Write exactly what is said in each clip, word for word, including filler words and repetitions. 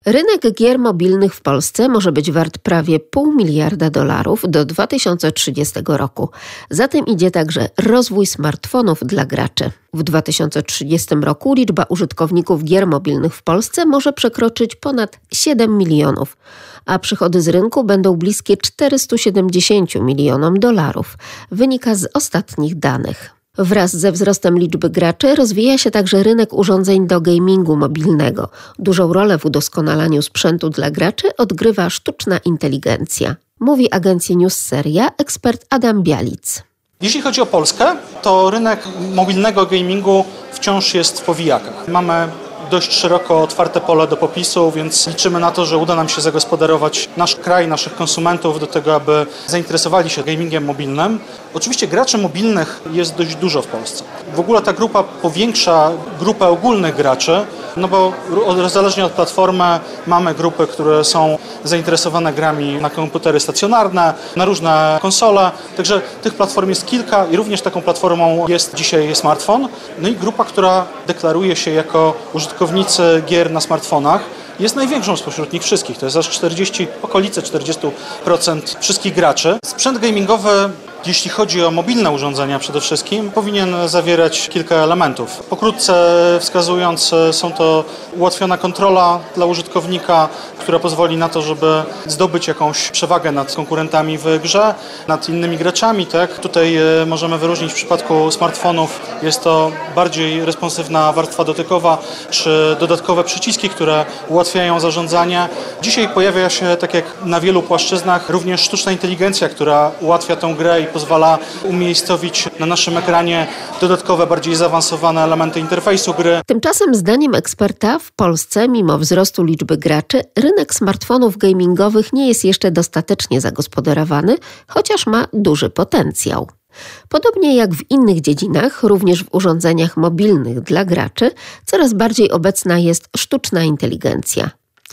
Rynek gier mobilnych w Polsce może być wart prawie pół miliarda dolarów do dwa tysiące trzydziestego roku. Za tym idzie także rozwój smartfonów dla graczy. W dwa tysiące trzydziestym roku liczba użytkowników gier mobilnych w Polsce może przekroczyć ponad siedem milionów, a przychody z rynku będą bliskie czterystu siedemdziesięciu milionom dolarów, wynika z ostatnich danych. Wraz ze wzrostem liczby graczy rozwija się także rynek urządzeń do gamingu mobilnego. Dużą rolę w udoskonalaniu sprzętu dla graczy odgrywa sztuczna inteligencja. Mówi agencji Newsseria ekspert Adam Bialic. Jeśli chodzi o Polskę, to rynek mobilnego gamingu wciąż jest w powijakach. Mamy dość szeroko otwarte pole do popisu, więc liczymy na to, że uda nam się zagospodarować nasz kraj, naszych konsumentów do tego, aby zainteresowali się gamingiem mobilnym. Oczywiście graczy mobilnych jest dość dużo w Polsce. W ogóle ta grupa powiększa grupę ogólnych graczy, no bo zależnie od platformy mamy grupy, które są zainteresowane grami na komputery stacjonarne, na różne konsole, także tych platform jest kilka i również taką platformą jest dzisiaj smartfon. No i grupa, która deklaruje się jako użytkownicy gier na smartfonach, jest największą spośród nich wszystkich. To jest aż czterdzieści, okolice czterdzieści procent wszystkich graczy. Sprzęt gamingowy, jeśli chodzi o mobilne urządzenia przede wszystkim, powinien zawierać kilka elementów. Pokrótce wskazując, są to ułatwiona kontrola dla użytkownika, która pozwoli na to, żeby zdobyć jakąś przewagę nad konkurentami w grze, nad innymi graczami. Tak? Tutaj możemy wyróżnić w przypadku smartfonów, jest to bardziej responsywna warstwa dotykowa, czy dodatkowe przyciski, które ułatwiają zarządzanie. Dzisiaj pojawia się, tak jak na wielu płaszczyznach, również sztuczna inteligencja, która ułatwia tę grę i pozwala umiejscowić na naszym ekranie dodatkowe, bardziej zaawansowane elementy interfejsu gry. Tymczasem zdaniem eksperta w Polsce, mimo wzrostu liczby graczy, rynek smartfonów gamingowych nie jest jeszcze dostatecznie zagospodarowany, chociaż ma duży potencjał. Podobnie jak w innych dziedzinach, również w urządzeniach mobilnych dla graczy, coraz bardziej obecna jest sztuczna inteligencja.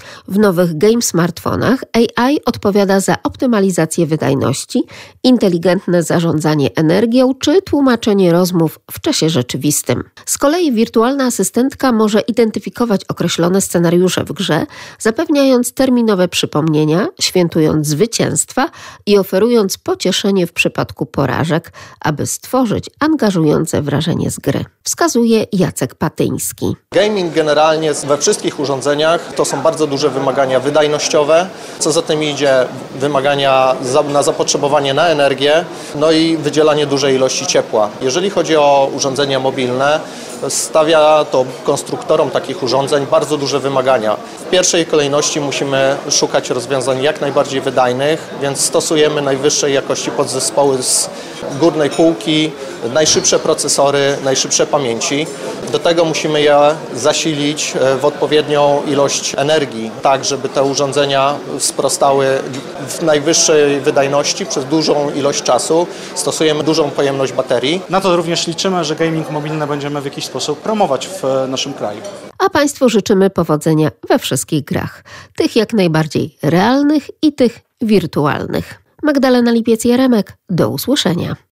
W nowych game smartfonach A I odpowiada za optymalizację wydajności, inteligentne zarządzanie energią czy tłumaczenie rozmów w czasie rzeczywistym. Z kolei wirtualna asystentka może identyfikować określone scenariusze w grze, zapewniając terminowe przypomnienia, świętując zwycięstwa i oferując pocieszenie w przypadku porażek, aby stworzyć angażujące wrażenie z gry. Wskazuje Jacek Patyński. Gaming generalnie we wszystkich urządzeniach to są bardzo duże wymagania wydajnościowe, co za tym idzie wymagania na zapotrzebowanie na energię, no i wydzielanie dużej ilości ciepła. Jeżeli chodzi o urządzenia mobilne, stawia to konstruktorom takich urządzeń bardzo duże wymagania. W pierwszej kolejności musimy szukać rozwiązań jak najbardziej wydajnych, więc stosujemy najwyższej jakości podzespoły z górnej półki, najszybsze procesory, najszybsze pamięci. Do tego musimy je zasilić w odpowiednią ilość energii, tak żeby te urządzenia sprostały w najwyższej wydajności przez dużą ilość czasu. Stosujemy dużą pojemność baterii. Na to również liczymy, że gaming mobilny będziemy w jakiś sposób promować w naszym kraju. A Państwu życzymy powodzenia we wszystkich grach. Tych jak najbardziej realnych i tych wirtualnych. Magdalena Lipiec-Jaremek, do usłyszenia.